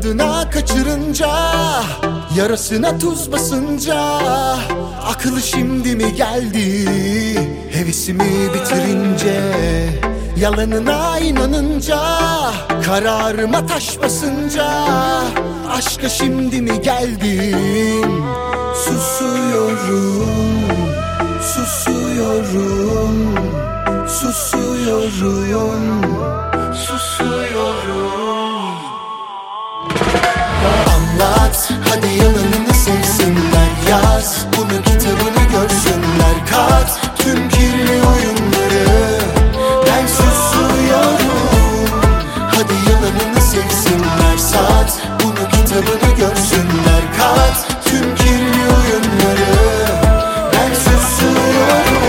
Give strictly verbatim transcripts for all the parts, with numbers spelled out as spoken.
İnadına kaçırınca, yarasına tuz basınca, aklı şimdi mi geldi hevesimi bitirince? Yalanına inanınca, kararıma taş basınca, aşka şimdi mi geldim? Susuyorum, susuyorum, susuyorum, susuyorum. Anlat, hadi yalanını sevsinler. Yaz, bunu kitabını görsünler. Kat tüm kirli oyunları. Ben susuyorum. Hadi yalanını sevsinler. Sat, bunu kitabını görsünler. Kat tüm kirli oyunları. Ben susuyorum.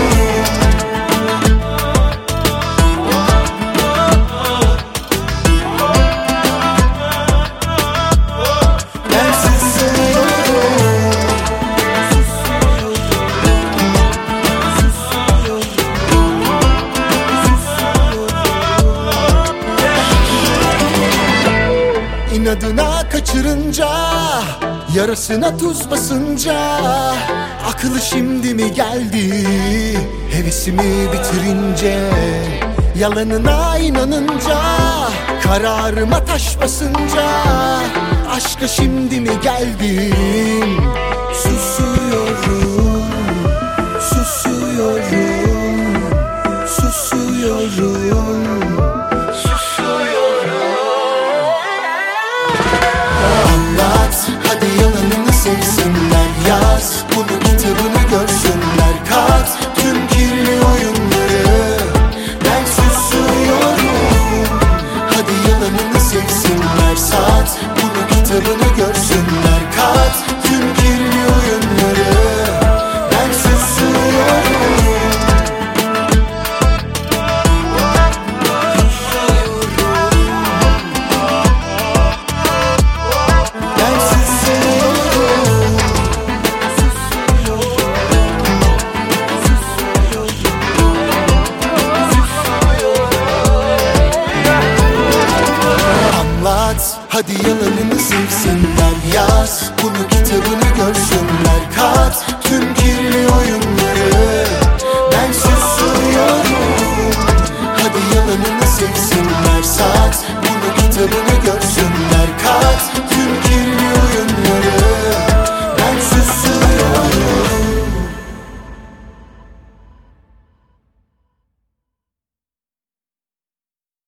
İnadına kaçırınca, yarasına tuz basınca, aklı şimdi mi geldi hevesimi bitirince? Yalanına inanınca, kararıma taş basınca, aşka şimdi mi geldim? Susuyorum, susuyorum, susuyorum. Hadi yalanını sevsinler. Yaz, bunu kitabını görsünler.